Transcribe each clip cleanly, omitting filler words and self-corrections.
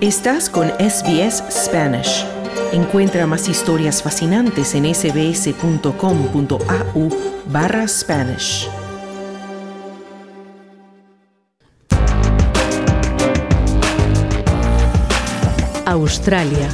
Estás con SBS Spanish. Encuentra más historias fascinantes en sbs.com.au/Spanish. Australia.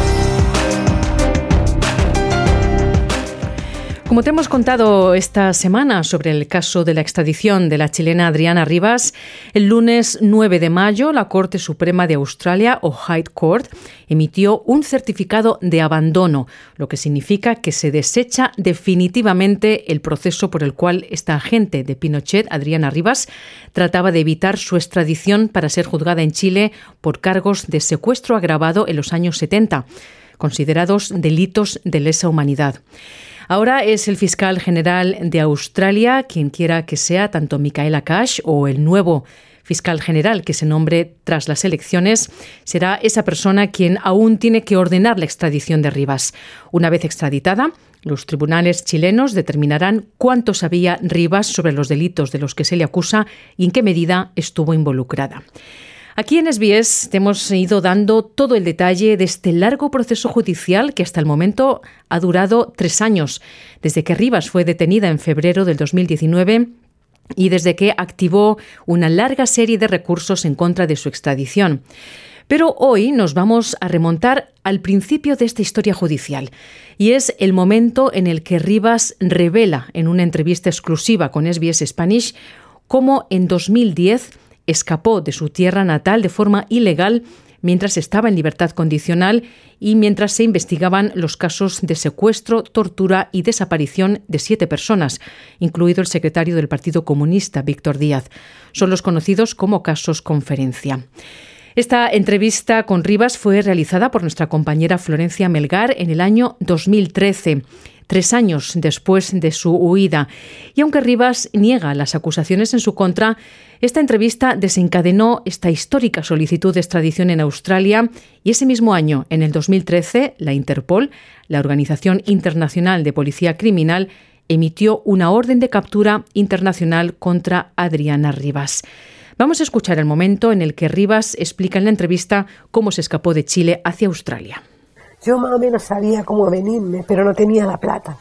Como te hemos contado esta semana sobre el caso de la extradición de la chilena Adriana Rivas, el lunes 9 de mayo la Corte Suprema de Australia, o High Court, emitió un certificado de abandono, lo que significa que se desecha definitivamente el proceso por el cual esta agente de Pinochet, Adriana Rivas, trataba de evitar su extradición para ser juzgada en Chile por cargos de secuestro agravado en los años 70, considerados delitos de lesa humanidad. Ahora es el fiscal general de Australia, quien quiera que sea, tanto Michaela Cash o el nuevo fiscal general que se nombre tras las elecciones, será esa persona quien aún tiene que ordenar la extradición de Rivas. Una vez extraditada, los tribunales chilenos determinarán cuánto sabía Rivas sobre los delitos de los que se le acusa y en qué medida estuvo involucrada. Aquí en SBS te hemos ido dando todo el detalle de este largo proceso judicial que hasta el momento ha durado 3 años, desde que Rivas fue detenida en febrero del 2019 y desde que activó una larga serie de recursos en contra de su extradición. Pero hoy nos vamos a remontar al principio de esta historia judicial, y es el momento en el que Rivas revela en una entrevista exclusiva con SBS Spanish cómo en 2010 escapó de su tierra natal de forma ilegal mientras estaba en libertad condicional y mientras se investigaban los casos de secuestro, tortura y desaparición de 7 personas, incluido el secretario del Partido Comunista, Víctor Díaz. Son los conocidos como casos Conferencia. Esta entrevista con Rivas fue realizada por nuestra compañera Florencia Melgar en el año 2013. 3 años después de su huida. Y aunque Rivas niega las acusaciones en su contra, esta entrevista desencadenó esta histórica solicitud de extradición en Australia y ese mismo año, en el 2013, la Interpol, la Organización Internacional de Policía Criminal, emitió una orden de captura internacional contra Adriana Rivas. Vamos a escuchar el momento en el que Rivas explica en la entrevista cómo se escapó de Chile hacia Australia. Yo más o menos sabía cómo venirme, pero no tenía la plata,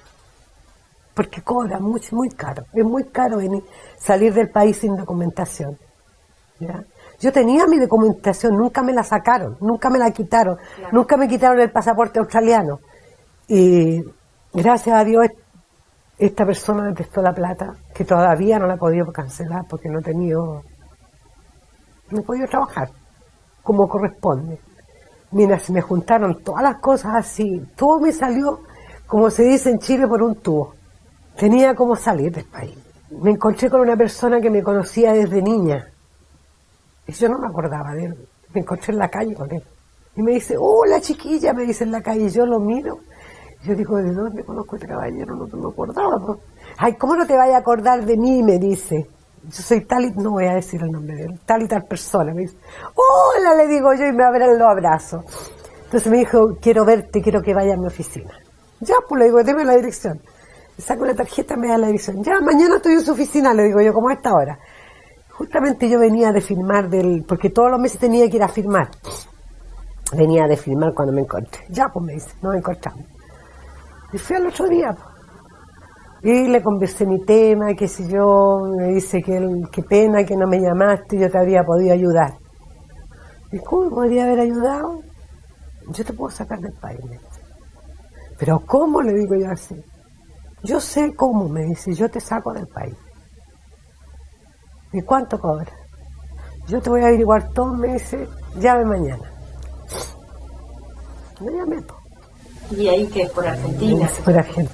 porque cobra muy caro. Es muy caro salir del país sin documentación, ¿ya? Yo tenía mi documentación, nunca me la sacaron, nunca me la quitaron, claro. Nunca me quitaron el pasaporte australiano. Y gracias a Dios esta persona me prestó la plata, que todavía no la he podido cancelar porque no he podido trabajar como corresponde. Mira, se me juntaron todas las cosas así, todo me salió, como se dice en Chile, por un tubo. Tenía como salir del país. Me encontré con una persona que me conocía desde niña. Y yo no me acordaba de él. Me encontré en la calle con él. Y me dice, hola chiquilla, me dice en la calle. Yo lo miro. Yo digo, ¿de dónde conozco a este caballero? No me acordaba, ¿no? Ay, ¿cómo no te vayas a acordar de mí? Me dice. Yo soy tal y, no voy a decir el nombre de él, tal y tal persona. Me dice, hola, le digo yo, y lo abrazo. Entonces me dijo, quiero verte, quiero que vaya a mi oficina. Ya, pues le digo, deme la dirección. Le saco la tarjeta, me da la dirección. Ya, mañana estoy en su oficina, le digo yo, como a esta hora. Justamente yo venía de firmar porque todos los meses tenía que ir a firmar. Venía de firmar cuando me encontré. Ya, pues me dice, nos encontramos. Y fui al otro día, pues. Y le conversé mi tema, qué sé yo, me dice que qué pena que no me llamaste, yo te habría podido ayudar. ¿Y cómo me podría haber ayudado? Yo te puedo sacar del país, me dice. ¿Pero cómo? Le digo yo así. Yo sé cómo, me dice, yo te saco del país. ¿Y cuánto cobras? Yo te voy a averiguar todo, me dice, llame mañana. Me llamé, po. ¿Y ahí qué es por Argentina? Es por Argentina.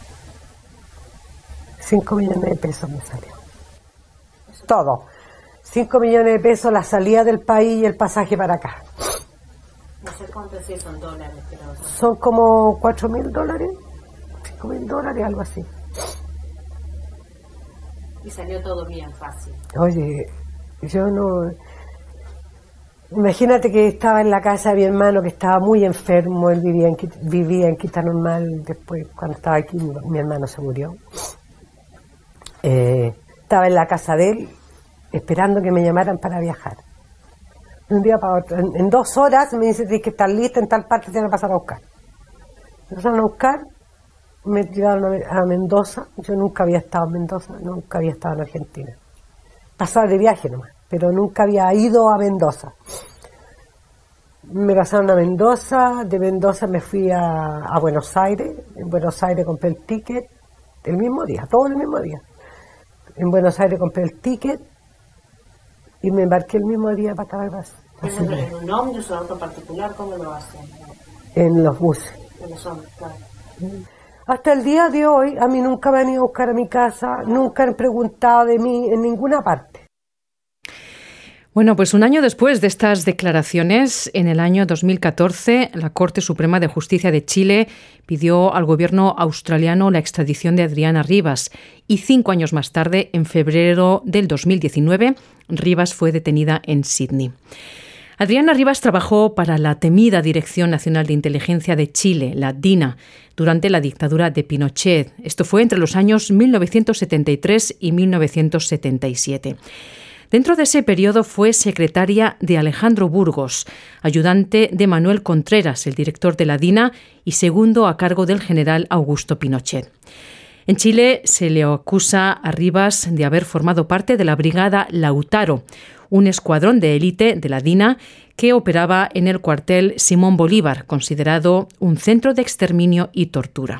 5 millones de pesos me salió. Todo. 5 millones de pesos la salida del país y el pasaje para acá. No sé cuántos sí son dólares, pero... Son como $4.000, $5.000, algo así. Y salió todo bien fácil. Oye, yo no... Imagínate que estaba en la casa de mi hermano que estaba muy enfermo, él vivía en Quinta Normal, después cuando estaba aquí mi hermano se murió. Estaba en la casa de él esperando que me llamaran para viajar. De un día para otro. En 2 horas me dice, tienes que estar lista en tal parte, te van a pasar a buscar. Me pasaron a buscar, me llevaron a Mendoza. Yo nunca había estado en Mendoza, nunca había estado en Argentina. Pasaba de viaje nomás, pero nunca había ido a Mendoza. Me pasaron a Mendoza, de Mendoza me fui a Buenos Aires. En Buenos Aires compré el ticket el mismo día, todo el mismo día. En Buenos Aires compré el ticket y me embarqué el mismo día para Caracas. ¿En un ómnibus o auto particular? ¿Cómo lo hacen? En los buses. En los ómnibus, claro. Hasta el día de hoy, a mí nunca me han ido a buscar a mi casa, nunca han preguntado de mí en ninguna parte. Bueno, pues un año después de estas declaraciones, en el año 2014, la Corte Suprema de Justicia de Chile pidió al gobierno australiano la extradición de Adriana Rivas y 5 años más tarde, en febrero del 2019, Rivas fue detenida en Sydney. Adriana Rivas trabajó para la temida Dirección Nacional de Inteligencia de Chile, la DINA, durante la dictadura de Pinochet. Esto fue entre los años 1973 y 1977. Dentro de ese periodo fue secretaria de Alejandro Burgos, ayudante de Manuel Contreras, el director de la DINA, y segundo a cargo del general Augusto Pinochet. En Chile se le acusa a Rivas de haber formado parte de la Brigada Lautaro, un escuadrón de élite de la DINA que operaba en el cuartel Simón Bolívar, considerado un centro de exterminio y tortura.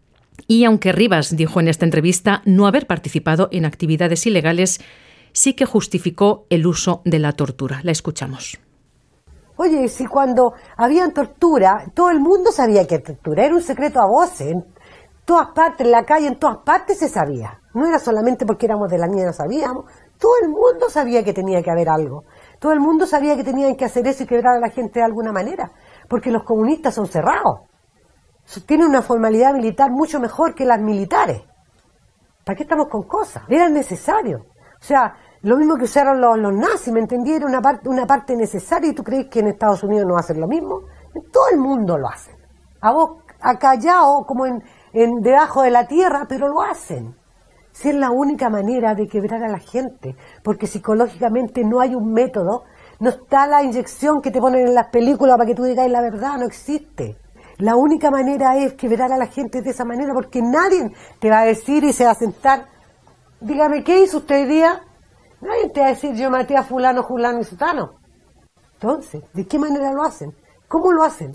Y aunque Rivas dijo en esta entrevista no haber participado en actividades ilegales, sí que justificó el uso de la tortura. La escuchamos. Oye, si cuando había tortura, todo el mundo sabía que tortura era un secreto a voces. En todas partes, en la calle, en todas partes se sabía. No era solamente porque éramos de la niña, no sabíamos. Todo el mundo sabía que tenía que haber algo. Todo el mundo sabía que tenían que hacer eso y quebrar a la gente de alguna manera. Porque los comunistas son cerrados. Tienen una formalidad militar mucho mejor que las militares. ¿Para qué estamos con cosas? Era necesario. O sea, lo mismo que usaron los nazis, ¿me entendí? Era una parte necesaria. ¿Y tú crees que en Estados Unidos no hacen lo mismo? En todo el mundo lo hacen. A vos, acallado, como debajo de la tierra, pero lo hacen. Si es la única manera de quebrar a la gente, porque psicológicamente no hay un método, no está la inyección que te ponen en las películas para que tú digas la verdad, no existe. La única manera es quebrar a la gente de esa manera, porque nadie te va a decir y se va a sentar, dígame, ¿qué hizo usted hoy día? Nadie te va a decir, yo maté a fulano, fulano y sutano. Entonces, ¿de qué manera lo hacen? ¿Cómo lo hacen?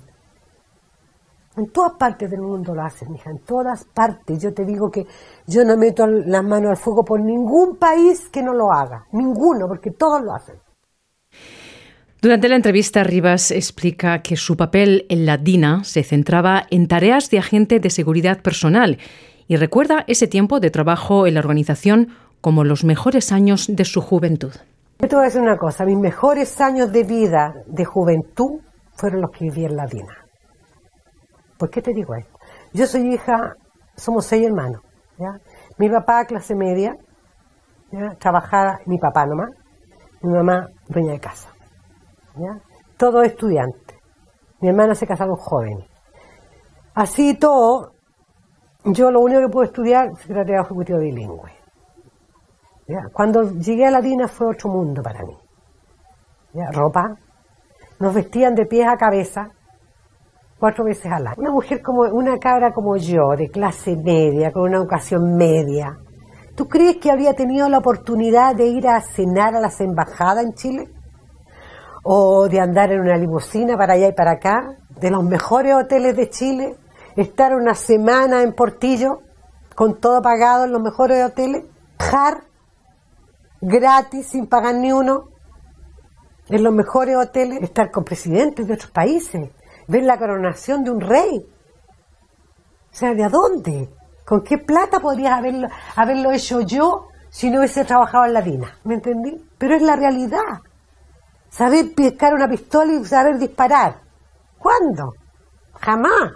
En todas partes del mundo lo hacen, hija, en todas partes. Yo te digo que yo no meto las manos al fuego por ningún país que no lo haga. Ninguno, porque todos lo hacen. Durante la entrevista, Rivas explica que su papel en la DINA se centraba en tareas de agente de seguridad personal y recuerda ese tiempo de trabajo en la organización como los mejores años de su juventud. Yo te voy a decir una cosa, mis mejores años de vida, de juventud, fueron los que viví en la DINA. ¿Por qué te digo esto? Yo soy hija, somos 6 hermanos, ¿ya? Mi papá, clase media, ¿ya? Trabajaba, mi papá nomás, mi mamá, dueña de casa, ¿ya? Todos estudiantes. Mi hermana se casaron jóvenes. Así todo, yo lo único que pude estudiar, secretario ejecutivo bilingüe. ¿Ya? Cuando llegué a la DINA fue otro mundo para mí. ¿Ya? Ropa, nos vestían de pies a cabeza, 4 veces al año. Una mujer como, una cabra como yo, de clase media, con una educación media, ¿tú crees que habría tenido la oportunidad de ir a cenar a las embajadas en Chile? ¿O de andar en una limusina para allá y para acá? ¿De los mejores hoteles de Chile? ¿Estar una semana en Portillo, con todo pagado en los mejores hoteles? ¿Jar? Gratis, sin pagar ni uno, en los mejores hoteles, estar con presidentes de otros países, ver la coronación de un rey. O sea, ¿de dónde? ¿Con qué plata podrías haberlo hecho yo si no hubiese trabajado en la DINA? ¿Me entendí? Pero es la realidad. Saber pescar una pistola y saber disparar. ¿Cuándo? Jamás.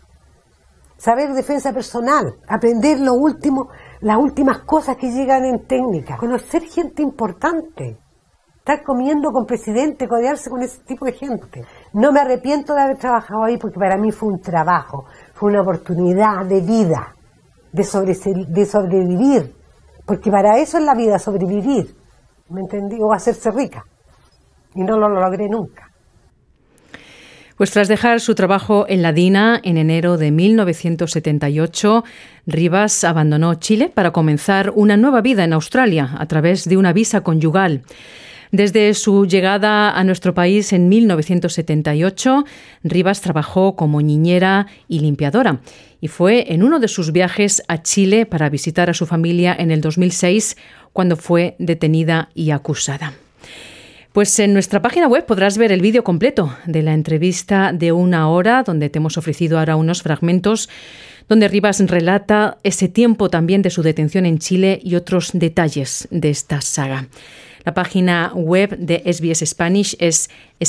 Saber defensa personal, aprender lo último, las últimas cosas que llegan en técnica, conocer gente importante, estar comiendo con presidente, codearse con ese tipo de gente. No me arrepiento de haber trabajado ahí porque para mí fue un trabajo, fue una oportunidad de vida, de sobrevivir, porque para eso es la vida, sobrevivir, ¿me entendí? O hacerse rica. y no lo logré nunca. Pues tras dejar su trabajo en la DINA en enero de 1978, Rivas abandonó Chile para comenzar una nueva vida en Australia a través de una visa conyugal. Desde su llegada a nuestro país en 1978, Rivas trabajó como niñera y limpiadora y fue en uno de sus viajes a Chile para visitar a su familia en el 2006 cuando fue detenida y acusada. Pues en nuestra página web podrás ver el vídeo completo de la entrevista de 1 hora, donde te hemos ofrecido ahora unos fragmentos, donde Rivas relata ese tiempo también de su detención en Chile y otros detalles de esta saga. La página web de SBS Spanish es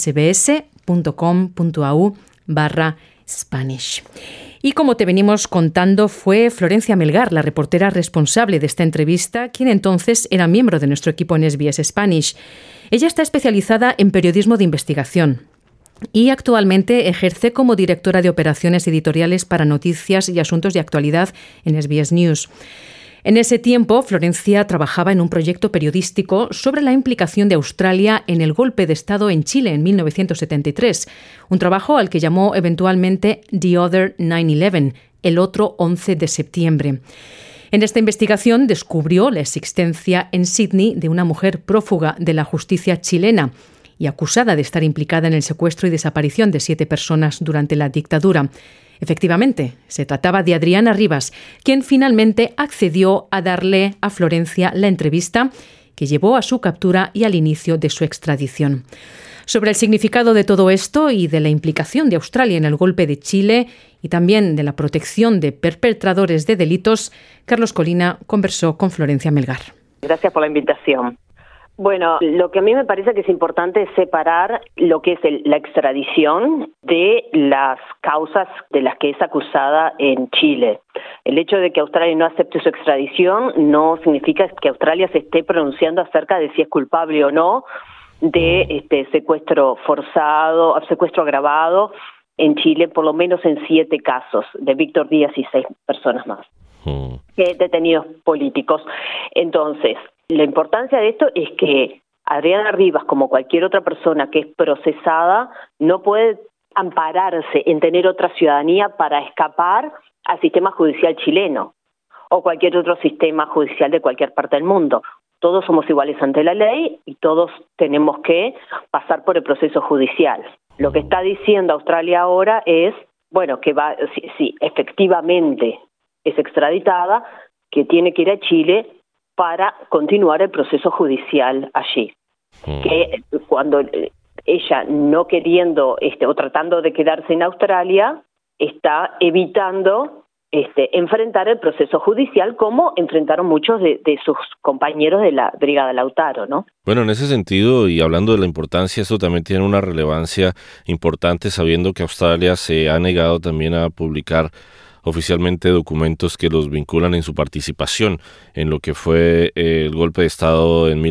sbs.com.au/Spanish. Y como te venimos contando, fue Florencia Melgar, la reportera responsable de esta entrevista, quien entonces era miembro de nuestro equipo en SBS Spanish. Ella está especializada en periodismo de investigación y actualmente ejerce como directora de operaciones editoriales para noticias y asuntos de actualidad en SBS News. En ese tiempo, Florencia trabajaba en un proyecto periodístico sobre la implicación de Australia en el golpe de Estado en Chile en 1973, un trabajo al que llamó eventualmente The Other 9/11, el otro 11 de septiembre. En esta investigación descubrió la existencia en Sydney de una mujer prófuga de la justicia chilena y acusada de estar implicada en el secuestro y desaparición de 7 personas durante la dictadura. Efectivamente, se trataba de Adriana Rivas, quien finalmente accedió a darle a Florencia la entrevista que llevó a su captura y al inicio de su extradición. Sobre el significado de todo esto y de la implicación de Australia en el golpe de Chile y también de la protección de perpetradores de delitos, Carlos Colina conversó con Florencia Melgar. Gracias por la invitación. Bueno, lo que a mí me parece que es importante es separar lo que es la extradición de las causas de las que es acusada en Chile. El hecho de que Australia no acepte su extradición no significa que Australia se esté pronunciando acerca de si es culpable o no de secuestro forzado, secuestro agravado en Chile, por lo menos en 7 casos, de Víctor Díaz y 6 personas más, detenidos políticos. Entonces, la importancia de esto es que Adriana Rivas, como cualquier otra persona que es procesada, no puede ampararse en tener otra ciudadanía para escapar al sistema judicial chileno o cualquier otro sistema judicial de cualquier parte del mundo. Todos somos iguales ante la ley y todos tenemos que pasar por el proceso judicial. Lo que está diciendo Australia ahora es, bueno, que va, si efectivamente es extraditada, que tiene que ir a Chile para continuar el proceso judicial allí. Que cuando ella no queriendo o tratando de quedarse en Australia, está evitando enfrentar el proceso judicial como enfrentaron muchos de sus compañeros de la Brigada Lautaro, ¿no? Bueno, en ese sentido, y hablando de la importancia, esto también tiene una relevancia importante, sabiendo que Australia se ha negado también a publicar oficialmente documentos que los vinculan en su participación en lo que fue el golpe de Estado en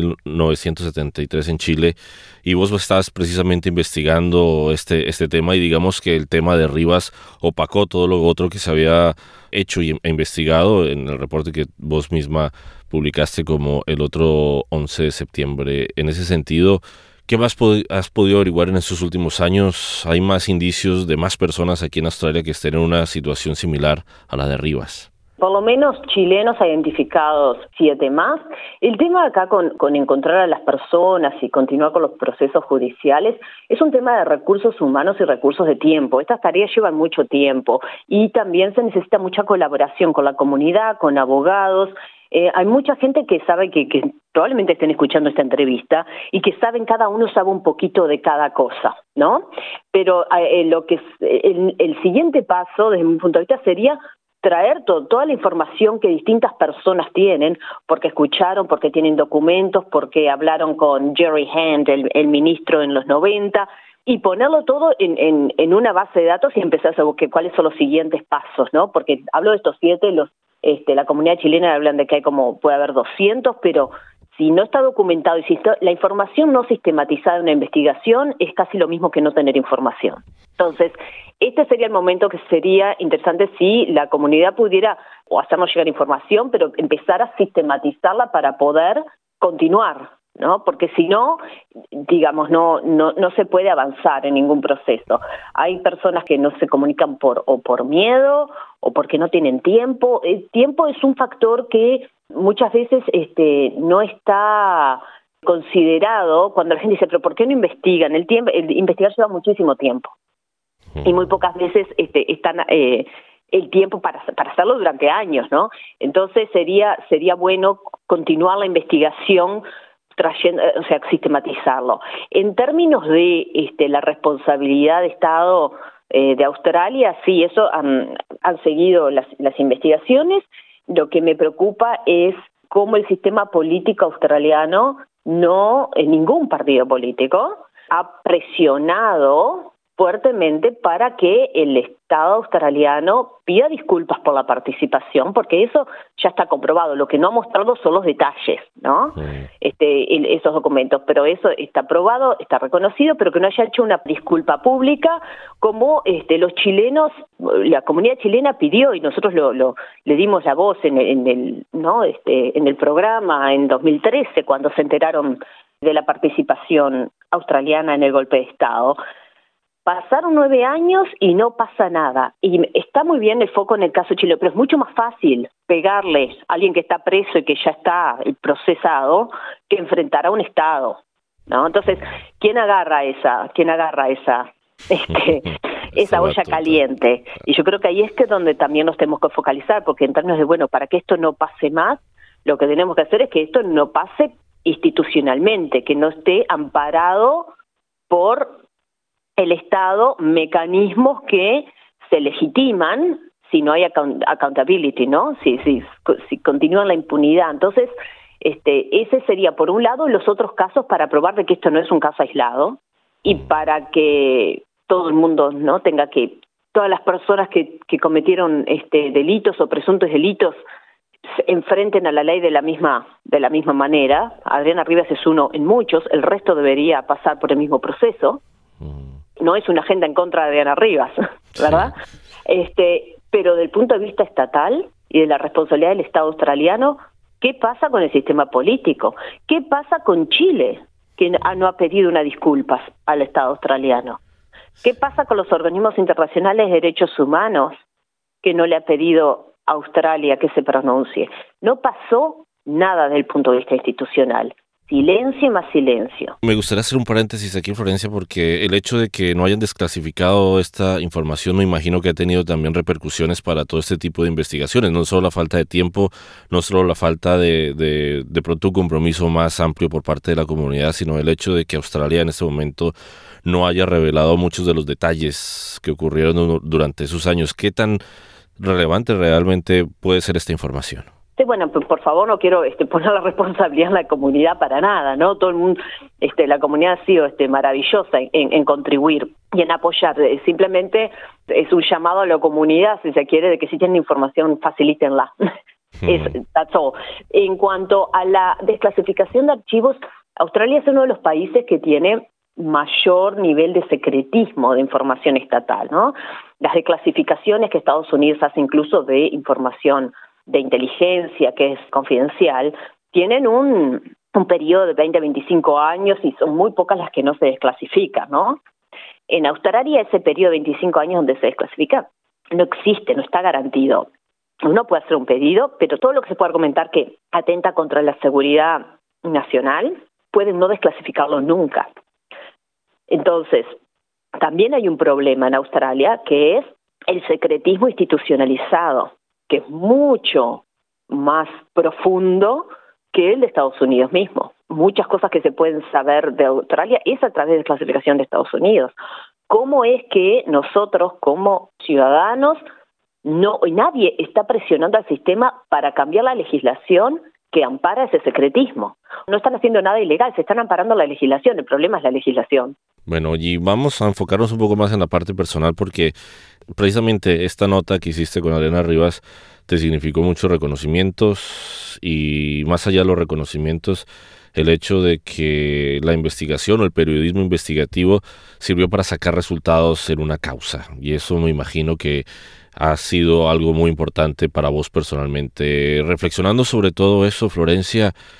1973 en Chile, y vos estás precisamente investigando este tema, y digamos que el tema de Rivas opacó todo lo otro que se había hecho e investigado en el reporte que vos misma publicaste como el otro 11 de septiembre. En ese sentido, ¿qué más has podido averiguar en estos últimos años? ¿Hay más indicios de más personas aquí en Australia que estén en una situación similar a la de Rivas? Por lo menos chilenos identificados 7 más. El tema acá con encontrar a las personas y continuar con los procesos judiciales es un tema de recursos humanos y recursos de tiempo. Estas tareas llevan mucho tiempo y también se necesita mucha colaboración con la comunidad, con abogados. Hay mucha gente que sabe que probablemente estén escuchando esta entrevista y que saben, cada uno sabe un poquito de cada cosa, ¿no? Pero lo que es el siguiente paso, desde mi punto de vista, sería traer toda la información que distintas personas tienen, porque escucharon, porque tienen documentos, porque hablaron con Jerry Hand, el ministro en los 90, y ponerlo todo en una base de datos y empezar a buscar cuáles son los siguientes pasos, ¿no? Porque hablo de estos 7, la comunidad chilena hablan de que puede haber 200, pero si no está documentado y si la información no sistematizada en una investigación, es casi lo mismo que no tener información. Entonces, este sería el momento que sería interesante si la comunidad pudiera o hacernos llegar información, pero empezar a sistematizarla para poder continuar ¿no? Porque si no, digamos, no se puede avanzar en ningún proceso. Hay personas que no se comunican por miedo o porque no tienen tiempo. El tiempo es un factor que muchas veces no está considerado cuando la gente dice, pero ¿por qué no investigan? El investigar lleva muchísimo tiempo y muy pocas veces están el tiempo para hacerlo durante años, ¿no? Entonces sería bueno continuar la investigación, sistematizarlo. En términos de la responsabilidad de Estado de Australia, sí, eso han seguido las investigaciones. Lo que me preocupa es cómo el sistema político australiano, ningún partido político, ha presionado fuertemente para que el Estado australiano pida disculpas por la participación, porque eso ya está comprobado. Lo que no ha mostrado son los detalles, ¿no? Esos documentos, pero eso está probado, está reconocido, pero que no haya hecho una disculpa pública como los chilenos, la comunidad chilena pidió, y nosotros le dimos la voz en el programa en 2013 cuando se enteraron de la participación australiana en el golpe de Estado. Pasaron 9 años y no pasa nada. Y está muy bien el foco en el caso chileno, pero es mucho más fácil pegarle a alguien que está preso y que ya está procesado que enfrentar a un Estado, ¿no? Entonces, ¿quién agarra esa olla caliente? Y yo creo que ahí es donde también nos tenemos que focalizar, porque en términos de, para que esto no pase más, lo que tenemos que hacer es que esto no pase institucionalmente, que no esté amparado por el Estado, mecanismos que se legitiman si no hay accountability, ¿no? Si continúa la impunidad. Entonces, ese sería, por un lado, los otros casos para probar de que esto no es un caso aislado y para que todo el mundo, ¿no?, tenga que, todas las personas que cometieron delitos o presuntos delitos se enfrenten a la ley de la misma manera. Adriana Rivas es uno en muchos, el resto debería pasar por el mismo proceso. No es una agenda en contra de Adriana Rivas, ¿verdad? Sí. Pero del punto de vista estatal y de la responsabilidad del Estado australiano, ¿qué pasa con el sistema político? ¿Qué pasa con Chile, que no ha pedido una disculpa al Estado australiano? ¿Qué pasa con los organismos internacionales de derechos humanos, que no le ha pedido a Australia que se pronuncie? No pasó nada desde el punto de vista institucional. Silencio y más silencio. Me gustaría hacer un paréntesis aquí, Florencia, porque el hecho de que no hayan desclasificado esta información, me imagino que ha tenido también repercusiones para todo este tipo de investigaciones. No solo la falta de tiempo, no solo la falta de pronto un compromiso más amplio por parte de la comunidad, sino el hecho de que Australia en este momento no haya revelado muchos de los detalles que ocurrieron durante esos años. ¿Qué tan relevante realmente puede ser esta información? Sí, bueno, por favor, no quiero poner la responsabilidad en la comunidad para nada, ¿no? Todo el mundo, la comunidad ha sido maravillosa en contribuir y en apoyar. Simplemente es un llamado a la comunidad, si se quiere, de que si tienen información, facilítenla. That's all. En cuanto a la desclasificación de archivos, Australia es uno de los países que tiene mayor nivel de secretismo de información estatal, ¿no? Las desclasificaciones que Estados Unidos hace incluso de información de inteligencia, que es confidencial, tienen un periodo de 20 a 25 años y son muy pocas las que no se desclasifican, ¿no? En Australia ese periodo de 25 años donde se desclasifica no existe, no está garantido. Uno puede hacer un pedido, pero todo lo que se puede argumentar que atenta contra la seguridad nacional, pueden no desclasificarlo nunca. Entonces, también hay un problema en Australia que es el secretismo institucionalizado, que es mucho más profundo que el de Estados Unidos mismo. Muchas cosas que se pueden saber de Australia es a través de clasificación de Estados Unidos. ¿Cómo es que nosotros como ciudadanos, nadie está presionando al sistema para cambiar la legislación que ampara ese secretismo? No están haciendo nada ilegal, se están amparando la legislación, el problema es la legislación. Bueno, y vamos a enfocarnos un poco más en la parte personal, porque precisamente esta nota que hiciste con Adriana Rivas te significó muchos reconocimientos, y más allá de los reconocimientos, el hecho de que la investigación o el periodismo investigativo sirvió para sacar resultados en una causa, y eso me imagino que ha sido algo muy importante para vos personalmente. Reflexionando sobre todo eso, Florencia,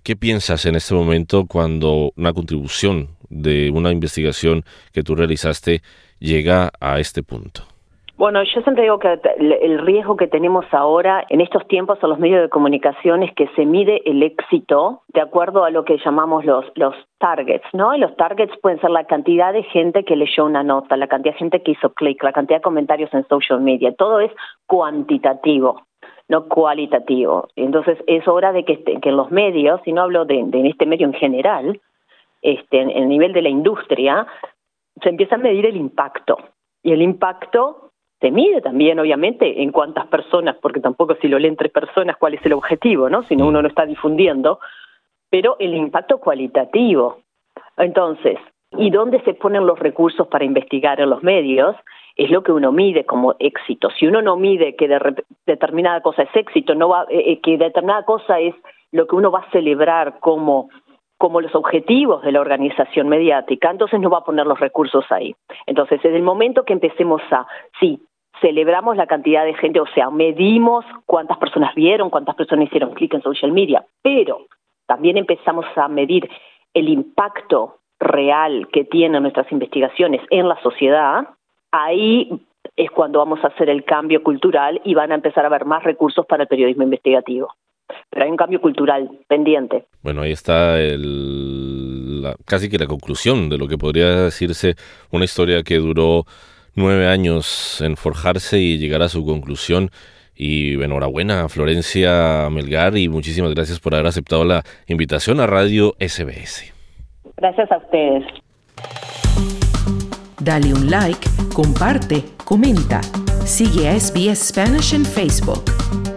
¿Qué piensas en este momento cuando una contribución de una investigación que tú realizaste llega a este punto? Bueno, yo siempre digo que el riesgo que tenemos ahora en estos tiempos en los medios de comunicación es que se mide el éxito de acuerdo a lo que llamamos los targets, ¿no? Y los targets pueden ser la cantidad de gente que leyó una nota, la cantidad de gente que hizo clic, la cantidad de comentarios en social media. Todo es cuantitativo, no cualitativo. Entonces es hora de que en los medios, y no hablo de este medio en general, en el nivel de la industria, se empieza a medir el impacto. Y el impacto se mide también, obviamente, en cuántas personas, porque tampoco si lo leen 3 personas, cuál es el objetivo, ¿no? Si no, uno no está difundiendo, pero el impacto cualitativo. Entonces, ¿y dónde se ponen los recursos para investigar en los medios? Es lo que uno mide como éxito. Si uno no mide que determinada cosa es éxito, que determinada cosa es lo que uno va a celebrar como los objetivos de la organización mediática, entonces no va a poner los recursos ahí. Entonces, desde el momento que empecemos celebramos la cantidad de gente, o sea, medimos cuántas personas vieron, cuántas personas hicieron clic en social media, pero también empezamos a medir el impacto real que tienen nuestras investigaciones en la sociedad, ahí es cuando vamos a hacer el cambio cultural y van a empezar a haber más recursos para el periodismo investigativo. Pero hay un cambio cultural pendiente. Bueno, ahí está casi que la conclusión de lo que podría decirse una historia que duró 9 años en forjarse y llegar a su conclusión. Y enhorabuena a Florencia Melgar y muchísimas gracias por haber aceptado la invitación a Radio SBS. Gracias a ustedes. Dale un like, comparte, comenta. Sigue a SBS Spanish en Facebook.